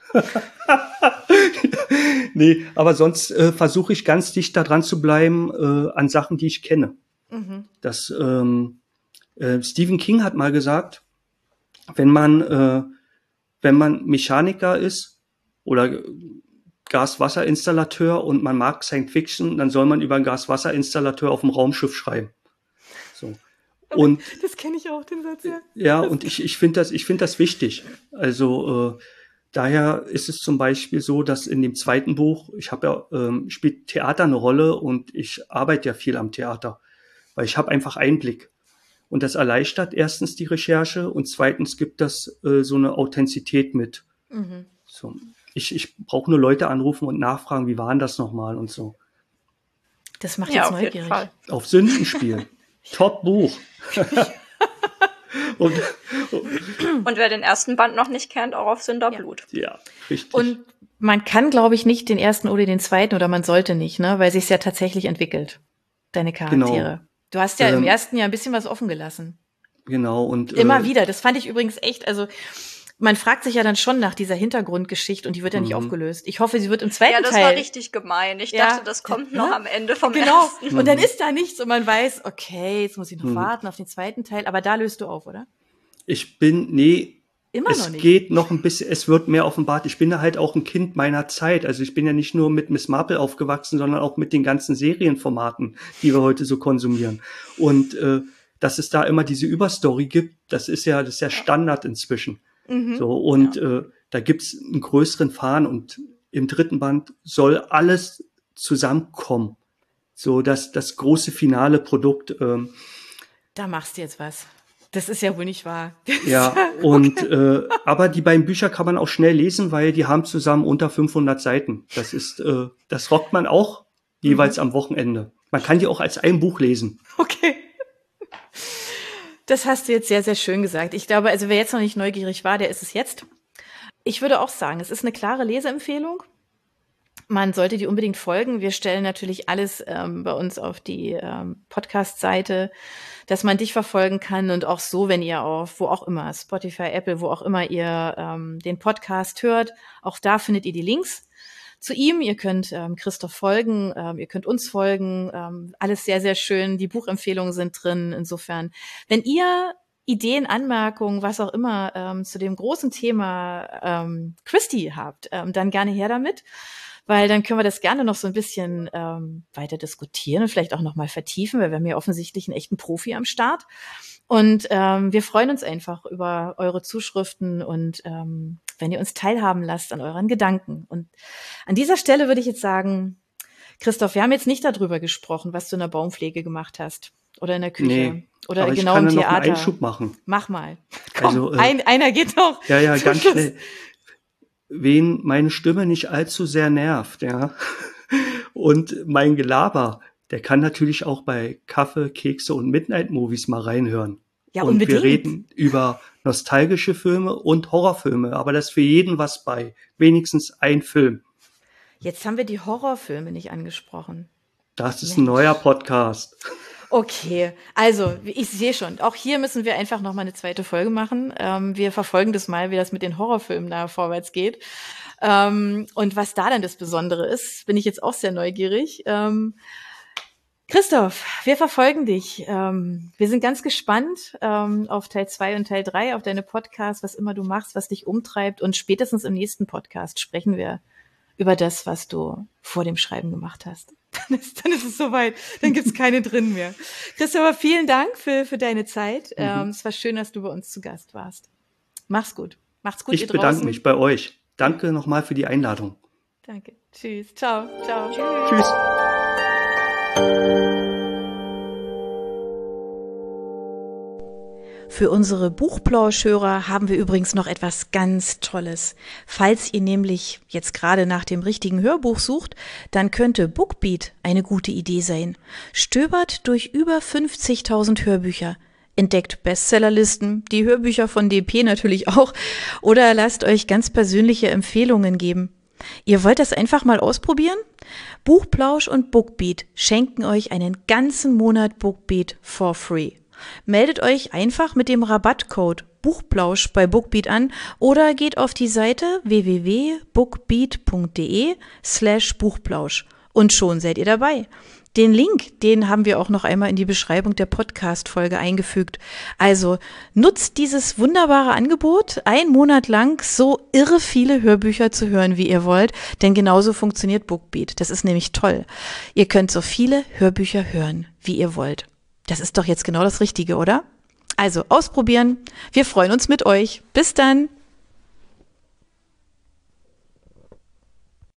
Nee, aber sonst äh, versuche ich ganz dicht da dran zu bleiben äh, an Sachen, die ich kenne. Mhm. Das, ähm, äh, Stephen King hat mal gesagt, wenn man, äh, wenn man Mechaniker ist oder Gas-Wasser-Installateur und man mag Science Fiction, dann soll man über einen Gas-Wasser-Installateur auf dem Raumschiff schreiben. So. Und das kenne ich auch, den Satz, ja. Ja, und ich, ich finde das, ich finde das wichtig. Also äh, daher ist es zum Beispiel so, dass in dem zweiten Buch, ich habe ja, ähm, spielt Theater eine Rolle und ich arbeite ja viel am Theater, weil ich habe einfach Einblick. Und das erleichtert erstens die Recherche und zweitens gibt das äh, so eine Authentizität mit. Mhm. So, ich, ich brauche nur Leute anrufen und nachfragen, wie war denn das nochmal und so. Das macht ja, jetzt auf neugierig. Jeden Fall. Auf Sündenspiel. Top Buch. und, und wer den ersten Band noch nicht kennt, auch auf Sünderblut. Ja, ja, richtig. Und man kann, glaube ich, nicht den ersten oder den zweiten, oder man sollte nicht, ne, weil sich ja tatsächlich entwickelt, deine Charaktere. Genau. Du hast ja ähm, im ersten Jahr ein bisschen was offen gelassen. Genau. Und immer äh, wieder. Das fand ich übrigens echt, also man fragt sich ja dann schon nach dieser Hintergrundgeschichte und die wird ja nicht mhm. aufgelöst. Ich hoffe, sie wird im zweiten Teil. Ja, das Teil war richtig gemein. Ich ja. dachte, das kommt noch am Ende vom genau. ersten. Genau. Und dann ist da nichts und man weiß, okay, jetzt muss ich noch mhm. warten auf den zweiten Teil. Aber da löst du auf, oder? Ich bin, nee, Immer es noch nicht. geht noch ein bisschen, es wird mehr offenbart. Ich bin ja halt auch ein Kind meiner Zeit. Also ich bin ja nicht nur mit Miss Marple aufgewachsen, sondern auch mit den ganzen Serienformaten, die wir heute so konsumieren. Und äh, dass es da immer diese Überstory gibt, das ist ja, das ist ja Standard inzwischen. Mhm. So, und ja. äh, da gibt's einen größeren Faden und im dritten Band soll alles zusammenkommen. So, dass das große finale Produkt. Ähm, da machst du jetzt was. Das ist ja wohl nicht wahr. Ja, und äh, aber die beiden Bücher kann man auch schnell lesen, weil die haben zusammen unter fünfhundert Seiten. Das ist, äh, das rockt man auch jeweils mhm. am Wochenende. Man kann die auch als ein Buch lesen. Okay. Das hast du jetzt sehr, sehr schön gesagt. Ich glaube, also wer jetzt noch nicht neugierig war, der ist es jetzt. Ich würde auch sagen, es ist eine klare Leseempfehlung. Man sollte die unbedingt folgen. Wir stellen natürlich alles ähm, bei uns auf die ähm, Podcast-Seite, dass man dich verfolgen kann und auch so, wenn ihr auf, wo auch immer, Spotify, Apple, wo auch immer ihr ähm, den Podcast hört, auch da findet ihr die Links zu ihm. Ihr könnt ähm, Christoph folgen, ähm, ihr könnt uns folgen, ähm, alles sehr, sehr schön. Die Buchempfehlungen sind drin. Insofern, wenn ihr Ideen, Anmerkungen, was auch immer ähm, zu dem großen Thema ähm, Christie habt, ähm, dann gerne her damit, weil dann können wir das gerne noch so ein bisschen ähm, weiter diskutieren und vielleicht auch noch mal vertiefen, weil wir haben ja offensichtlich einen echten Profi am Start. Und ähm, wir freuen uns einfach über eure Zuschriften und ähm, wenn ihr uns teilhaben lasst an euren Gedanken. Und an dieser Stelle würde ich jetzt sagen, Christoph, wir haben jetzt nicht darüber gesprochen, was du in der Baumpflege gemacht hast oder in der Küche nee, oder aber genau ich kann im noch Theater. einen Einschub machen. Mach mal. Komm, also, äh, ein, einer geht noch. Ja, ja, ganz schnell. Wen meine Stimme nicht allzu sehr nervt, ja, und mein Gelaber, der kann natürlich auch bei Kaffee, Kekse und Midnight-Movies mal reinhören. Ja, und unbedingt. Wir reden über nostalgische Filme und Horrorfilme, aber da ist für jeden was bei. Wenigstens ein Film. Jetzt haben wir die Horrorfilme nicht angesprochen. Das ist Mensch. Ein neuer Podcast. Okay, also ich sehe schon, auch hier müssen wir einfach noch mal eine zweite Folge machen. Ähm, wir verfolgen das mal, wie das mit den Horrorfilmen da vorwärts geht. Ähm, und was da dann das Besondere ist, bin ich jetzt auch sehr neugierig. Ähm, Christoph, wir verfolgen dich. Ähm, wir sind ganz gespannt ähm, auf Teil zwei und Teil drei, auf deine Podcasts, was immer du machst, was dich umtreibt. Und spätestens im nächsten Podcast sprechen wir über das, was du vor dem Schreiben gemacht hast. Dann ist, dann ist es soweit. Dann gibt's keine drin mehr. Christopher, vielen Dank für, für deine Zeit. Mhm. Ähm, es war schön, dass du bei uns zu Gast warst. Mach's gut. Macht's gut, ich ihr draußen. Ich bedanke mich bei euch. Danke nochmal für die Einladung. Danke. Tschüss. Ciao. Ciao. Tschüss. Für unsere Buchplauschhörer haben wir übrigens noch etwas ganz Tolles. Falls ihr nämlich jetzt gerade nach dem richtigen Hörbuch sucht, dann könnte Bookbeat eine gute Idee sein. Stöbert durch über fünfzigtausend Hörbücher. Entdeckt Bestsellerlisten, die Hörbücher von D P natürlich auch, oder lasst euch ganz persönliche Empfehlungen geben. Ihr wollt das einfach mal ausprobieren? Buchplausch und Bookbeat schenken euch einen ganzen Monat Bookbeat for free. Meldet euch einfach mit dem Rabattcode Buchplausch bei Bookbeat an oder geht auf die Seite w w w punkt bookbeat punkt d e slash Buchplausch und schon seid ihr dabei. Den Link, den haben wir auch noch einmal in die Beschreibung der Podcast-Folge eingefügt. Also nutzt dieses wunderbare Angebot, einen Monat lang so irre viele Hörbücher zu hören, wie ihr wollt, denn genauso funktioniert Bookbeat. Das ist nämlich toll. Ihr könnt so viele Hörbücher hören, wie ihr wollt. Das ist doch jetzt genau das Richtige, oder? Also ausprobieren. Wir freuen uns mit euch. Bis dann.